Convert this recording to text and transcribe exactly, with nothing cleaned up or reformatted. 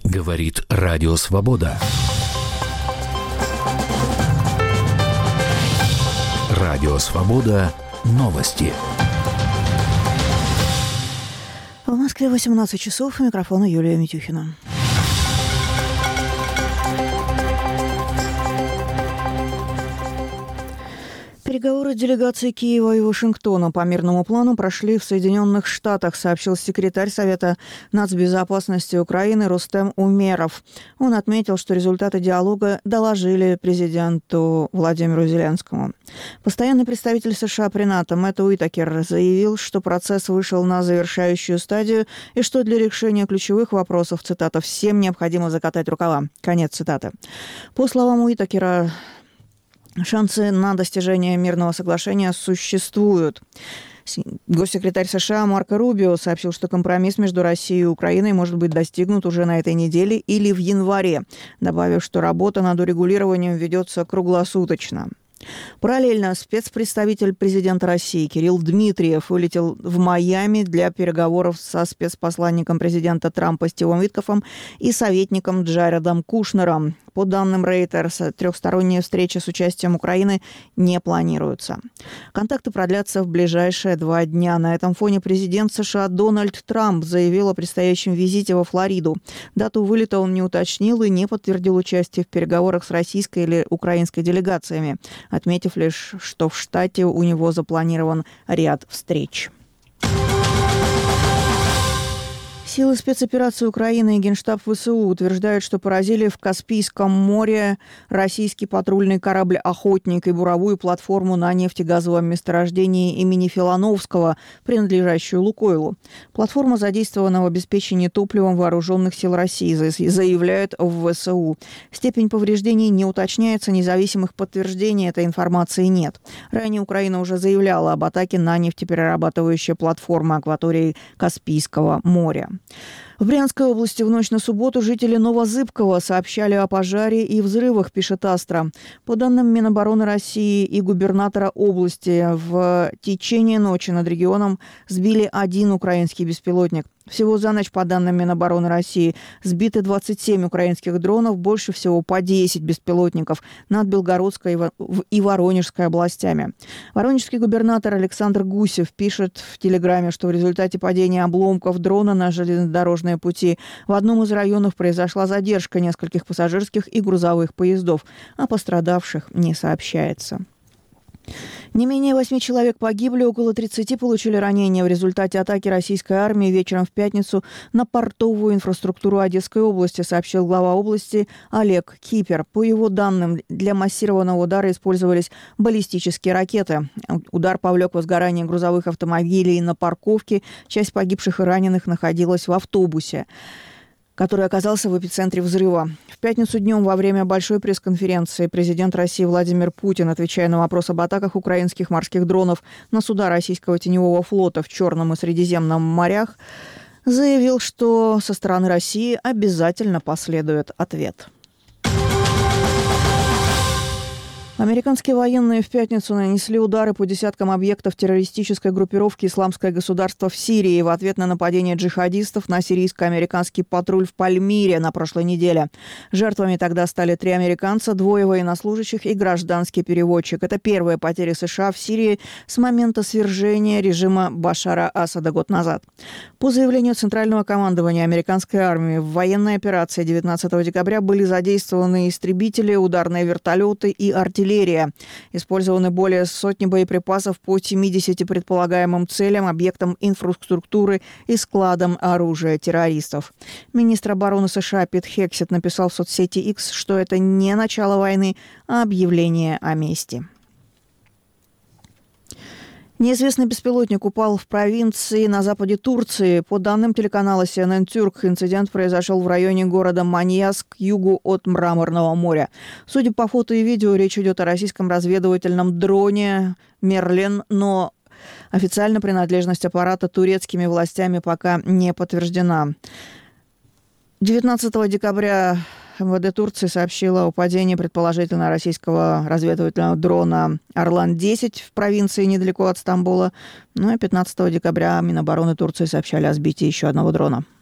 Говорит Радио Свобода. Радио Свобода. Новости. В Москве восемнадцать часов. У микрофона Юлия Митюхина. Переговоры делегаций Киева и Вашингтона по мирному плану прошли в Соединенных Штатах, сообщил секретарь Совета нацбезопасности Украины Рустем Умеров. Он отметил, что результаты диалога доложили президенту Владимиру Зеленскому. Постоянный представитель США при НАТО Мэтт Уитакер заявил, что процесс вышел на завершающую стадию и что для решения ключевых вопросов, цитата, «всем необходимо закатать рукава». Конец цитаты. По словам Уитакера, шансы на достижение мирного соглашения существуют. Госсекретарь США Марко Рубио сообщил, что компромисс между Россией и Украиной может быть достигнут уже на этой неделе или в январе, добавив, что работа над урегулированием ведется круглосуточно. Параллельно спецпредставитель президента России Кирилл Дмитриев вылетел в Майами для переговоров со спецпосланником президента Трампа Стивом Виткофом и советником Джаредом Кушнером. По данным Reuters, трехсторонние встречи с участием Украины не планируются. Контакты продлятся в ближайшие два дня. На этом фоне президент США Дональд Трамп заявил о предстоящем визите во Флориду. Дату вылета он не уточнил и не подтвердил участие в переговорах с российской или украинской делегациями, отметив лишь, что в штате у него запланирован ряд встреч. Силы спецоперации Украины и Генштаб ВСУ утверждают, что поразили в Каспийском море российский патрульный корабль «Охотник» и буровую платформу на нефтегазовом месторождении имени Филановского, принадлежащую «Лукойлу». Платформа задействована в обеспечении топливом вооруженных сил России, заявляют в ВСУ. Степень повреждений не уточняется, независимых подтверждений этой информации нет. Ранее Украина уже заявляла об атаке на нефтеперерабатывающие платформы акватории Каспийского моря. В Брянской области в ночь на субботу жители Новозыбкова сообщали о пожаре и взрывах, пишет Астра. По данным Минобороны России и губернатора области, в течение ночи над регионом сбили один украинский беспилотник. Всего за ночь, по данным Минобороны России, сбиты двадцать семь украинских дронов, больше всего по десять беспилотников над Белгородской и Воронежской областями. Воронежский губернатор Александр Гусев пишет в Телеграме, что в результате падения обломков дрона на железнодорожные пути в одном из районов произошла задержка нескольких пассажирских и грузовых поездов, а пострадавших не сообщается. Не менее восьми человек погибли, около тридцати получили ранения в результате атаки российской армии вечером в пятницу на портовую инфраструктуру Одесской области, сообщил глава области Олег Кипер. По его данным, для массированного удара использовались баллистические ракеты. Удар повлек возгорание грузовых автомобилей на парковке. Часть погибших и раненых находилась в автобусе, который оказался в эпицентре взрыва. В пятницу днем во время большой пресс-конференции президент России Владимир Путин, отвечая на вопрос об атаках украинских морских дронов на суда российского теневого флота в Черном и Средиземном морях, заявил, что со стороны России обязательно последует ответ. Американские военные в пятницу нанесли удары по десяткам объектов террористической группировки «Исламское государство» в Сирии в ответ на нападение джихадистов на сирийско-американский патруль в Пальмире на прошлой неделе. Жертвами тогда стали три американца, двое военнослужащих и гражданский переводчик. Это первые потери США в Сирии с момента свержения режима Башара Асада год назад. По заявлению Центрального командования американской армии, в военной операции девятнадцатого декабря были задействованы истребители, ударные вертолеты и артиллерия. Использованы более сотни боеприпасов по семидесяти предполагаемым целям, объектам инфраструктуры и складам оружия террористов. Министр обороны США Пит Хексет написал в соцсети X, что это не начало войны, а объявление о мести. Неизвестный беспилотник упал в провинции на западе Турции. По данным телеканала си эн эн Turk, инцидент произошел в районе города Маньяс к югу от Мраморного моря. Судя по фото и видео, речь идет о российском разведывательном дроне «Мерлин», но официально принадлежность аппарата турецкими властями пока не подтверждена. девятнадцатого декабря эм вэ дэ Турции сообщила о падении предположительно российского разведывательного дрона «Орлан-десять» в провинции недалеко от Стамбула. Ну и пятнадцатого декабря Минобороны Турции сообщали о сбитии еще одного дрона.